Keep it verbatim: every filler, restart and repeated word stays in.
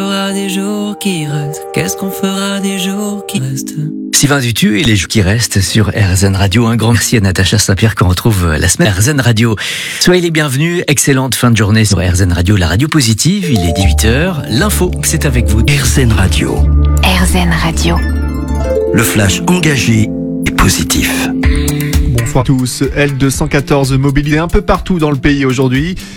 fera des jours qui restent? Qu'est-ce qu'on fera des jours qui restent? Sylvain Dutu et les jours qui restent sur R Z N Radio. Un grand merci à Natacha Saint-Pierre qu'on retrouve la semaine R Z N Radio. Soyez les bienvenus, excellente fin de journée sur R Z N Radio, la radio positive. Il est dix-huit heures, l'info c'est avec vous. R Z N Radio. R Z N Radio. Le flash engagé et positif. Bonsoir à tous. L deux cent quatorze mobilisé un peu partout dans le pays aujourd'hui.